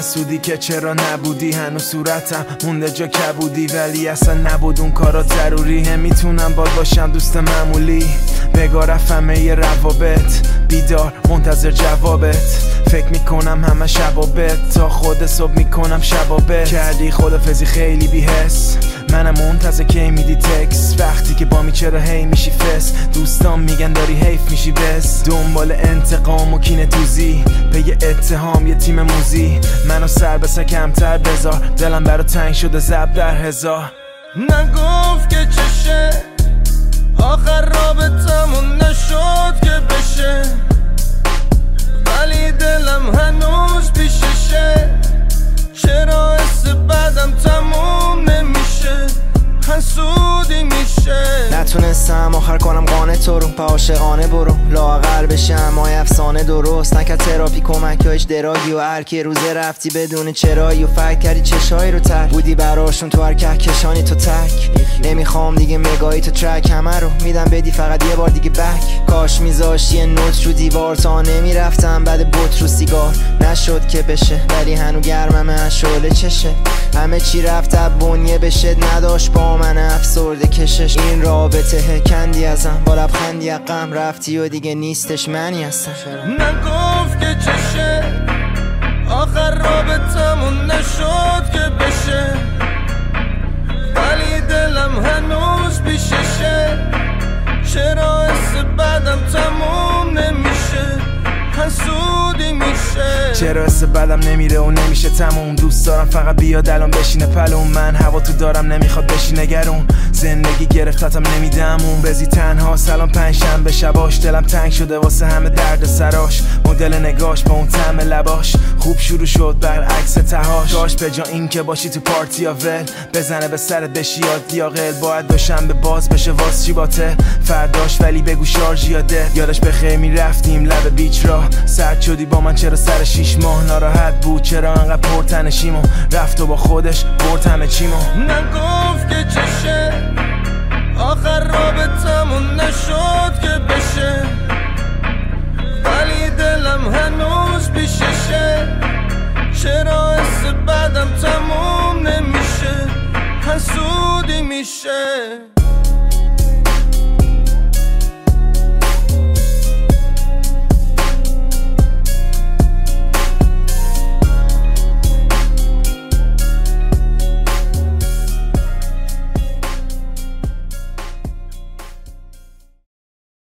حسودی که چرا نبودی، هنوز صورتم مونده جا کبودی، ولی اصلا نبود اون کارا ضروری. میتونم باد باشم دوست معمولی، بگاه رفتم یه روابط، بیدار منتظر جوابت، فکر میکنم همه شبابت، تا خود صبح میکنم شبابت. کردی خدافزی خیلی بی‌حس، منم منتظر کی میدی تکس، وقتی که با می چرا هی میشی فس، دوستان میگن داری حیف میشی بس، دنبال انتقام و کینه توزی، پی اتهام یه تیم موزی، منو سر بسه کمتر بذار، دلم برا تنگ شده زب در هزار. نگفت که چشه، آخر رابطمون نشد که بشه، ولی دلم هنوز پیششه، چرا حس بعدم تموم نمیشه، حسودی میشه. نتونستم آخر کنم قانع تو رو، پا عاشقانه برو، لااقل بشم مای افسانه درست، نکرد تراپی کمک یا هیچ دراگی، و هر کی روزه رفتی بدون چرایی، و فکر کردی چشایی رو تر بودی براشون، تو هر کهکشانی تو تک، نمیخوام دیگه مگایی تو ترک، همه رو میدم بدی فقط یه بار دیگه بک، کاش میذاشتی یه نوت رو دیوار تا نمیرفتم بعد بوت رو سیگار، نشد که بشه ولی هنو گرمم شعله چشه، همه چی رفت بنیه بشه، نداشت با من افسرده کشش، این رابطه کندی ازم با لبخندی غم، رفتی و دیگه نیستش منی هستم. نگفت که چشه، آخر رابطمون نشد که بشه، ولی دلم هنوز پیششه، چرا حس بعدم تموم نمیشه، حسودی میشه. چرا حس بدم نمیره و نمیشه تموم، دوست دارم فقط بیاد الان بشینه پلوم، من هوا تو دارم نمیخواد بشینه گرون، زندگی گرفتتم نمیدمون، بزی تنها سلام پنجشنبه شباش، دلم تنگ شده واسه همه درد سراش، مدل نگاش با اون طعم لباش، خوب شروع شد برعکس تهاش، داشت به جا این که باشی تو پارتی یا ول، بزنه به سرت بشی یاد یا قل، باید دوشنبه باز بشه واس چی باته، فرداش ولی بگو شارژ یاده، یادش بخیر میرفتیم لب بیچ را، سرد شدی با من چرا سر 6 ماه، ناراحت بود چرا انقدر پرتنشیمو، رفت و با خودش برد همه چیمو. نگفت که چشه، آخر رابطمون نشد که بشه، ولی دلم هنوز پیششه، چرا حس بعدم تموم نمیشه، حسودی میشه.